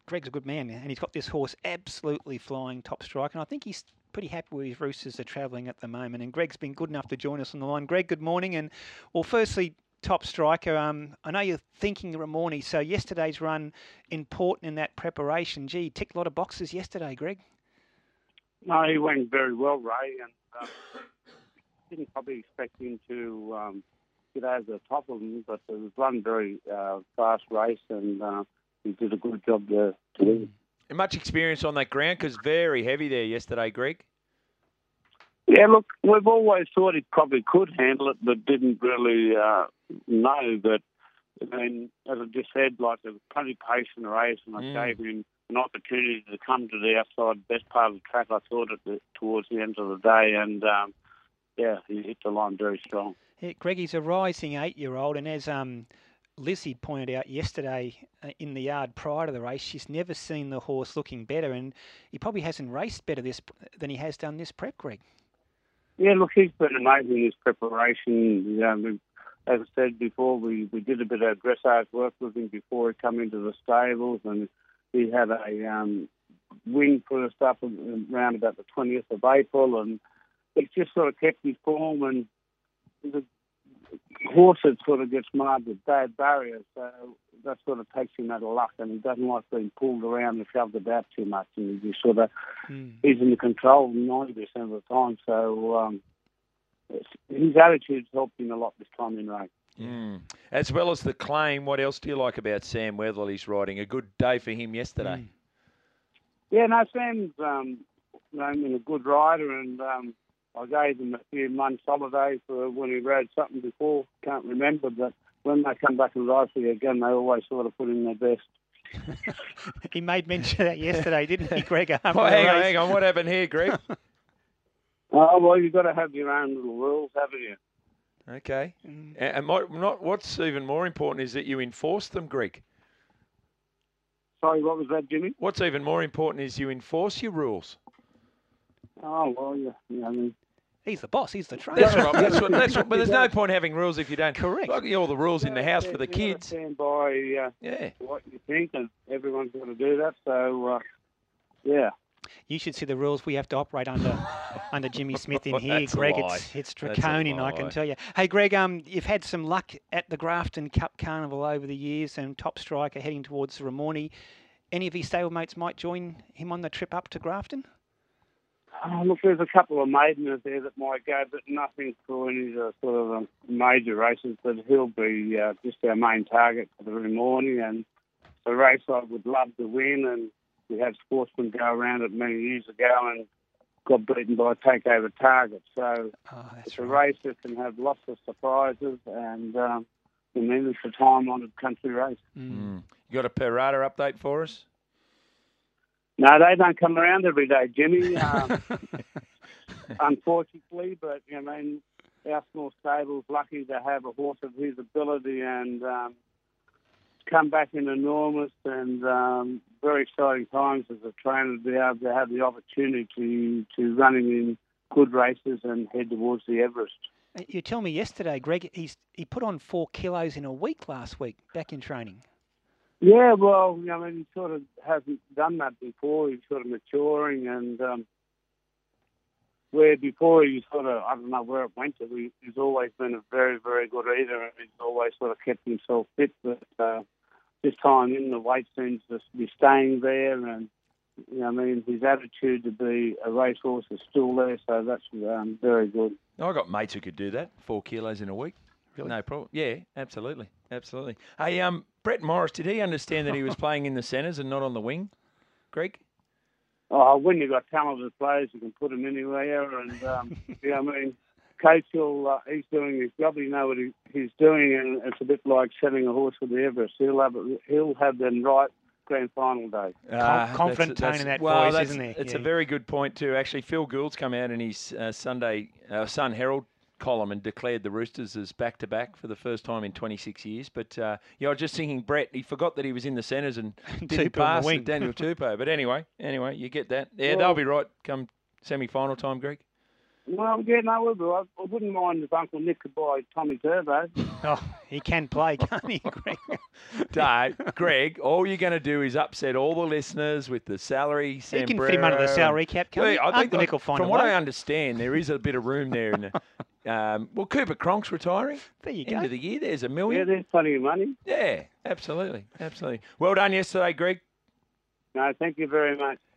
Greg's a good man, and he's got this horse absolutely flying Top Strike, and I think he's pretty happy where his roosters are travelling at the moment. And Greg's been good enough to join us on the line. Greg, good morning. And well, firstly, Top Striker, I know you're thinking Ramornie, so yesterday's run important in that preparation. Gee, ticked a lot of boxes yesterday, Greg. No, he went very well, Ray, and didn't probably expect him to get over the top of him, but it was one very fast race, and he did a good job to win. And much experience on that ground because very heavy there yesterday, Greg. Yeah, look, we've always thought he probably could handle it, but didn't really know. But I mean, as I just said, like there was plenty of pace in the race, and I gave him an opportunity to come to the outside best part of the track. I thought towards the end of the day, and yeah, he hit the line very strong. Yeah, Greg, he's a rising 8-year-old, and as Lizzie pointed out yesterday in the yard prior to the race, she's never seen the horse looking better, and he probably hasn't raced better than he has done this prep, Greg. Yeah, look, he's been amazing in his preparation. You know, as I said before, we did a bit of dressage work with him before he come into the stables, and he had a wing first up around about the 20th of April, and it just sort of kept his form, and the horse that sort of gets marred with bad barriers, so that sort of takes him out of luck, and he doesn't like being pulled around and shoved about too much, and he sort of he's in the control 90% of the time, so his attitude's helped him a lot this time in race. As well as the claim, what else do you like about Sam Weatherly's riding? A good day for him yesterday. Yeah, no, Sam's been a good rider, and I gave him a few months holiday for when he rode something before. Can't remember, but when they come back and ride for you again, they always sort of put in their best. He made mention of that yesterday, didn't he, Greg? Hang on. What happened here, Greg? Oh, well, you've got to have your own little rules, haven't you? Okay. And what's even more important is that you enforce them, Greg. Sorry, what was that, Jimmy? What's even more important is you enforce your rules. Oh, well, yeah, I mean... He's the boss. He's the trainer. That's what. But there's no point having rules if you don't. Correct. Like all the rules in the house for the kids. Stand by what you think, and everyone's got to do that. So, yeah. You should see the rules we have to operate under Jimmy Smith in here, That's Greg. a lie. It's draconian, I can tell you. Hey, Greg, you've had some luck at the Grafton Cup Carnival over the years, and Top Striker heading towards the Ramornie. Any of his stablemates might join him on the trip up to Grafton? Look, there's a couple of maideners there that might go, but nothing for any sort of major races. But he'll be just our main target for the Ramornie, and the race I would love to win. And we had Sportsman go around it many years ago and got beaten by a takeover target. So it's a race that can have lots of surprises, and it's a time-honoured country race. You got a Parrata update for us? No, they don't come around every day, Jimmy, unfortunately. But, I mean, our small stable's lucky to have a horse of his ability and come back in enormous and very exciting times as a trainer to be able to have the opportunity to run him in good races and head towards the Everest. You tell me yesterday, Greg, he put on 4 kilos in a week last week, back in training. Yeah, well, I mean, he sort of hasn't done that before. He's sort of maturing, and where before he sort of, I don't know where it went to, he's always been a very, very good eater, and he's always sort of kept himself fit. But this time in, the weight seems to be staying there, and, I mean, his attitude to be a racehorse is still there, so that's very good. I got mates who could do that, 4 kilos in a week. Really? No problem. Yeah, absolutely. Hey, Brett Morris, did he understand that he was playing in the centres and not on the wing, Greg? Oh, when you've got talented players, you can put them anywhere. And, I mean, Coach, he's doing his job. You know what he's doing, and it's a bit like setting a horse for the Everest. He'll have them right grand final day. Confident tone in that voice, isn't there? It's a very good point, too. Actually, Phil Gould's come out in his Sunday Sun Herald column and declared the Roosters as back-to-back for the first time in 26 years. But, I was just thinking, Brett, he forgot that he was in the centres and didn't pass Daniel Tupou. But anyway, you get that. Yeah, they'll be right come semi-final time, Greg. Well, yeah, no, we will. I wouldn't mind if Uncle Nick could buy Tommy Turbo. Oh, he can play, can't he, Greg? Greg, all you're going to do is upset all the listeners with the salary. He can fit him under the salary cap, can't he? I think Uncle Nick will find from a what way. I understand, there is a bit of room there. Well, Cooper Cronk's retiring. There you End go. of the year, there's $1 Yeah, million. there's plenty of money. Yeah, absolutely. Well done yesterday, Greg. No, thank you very much.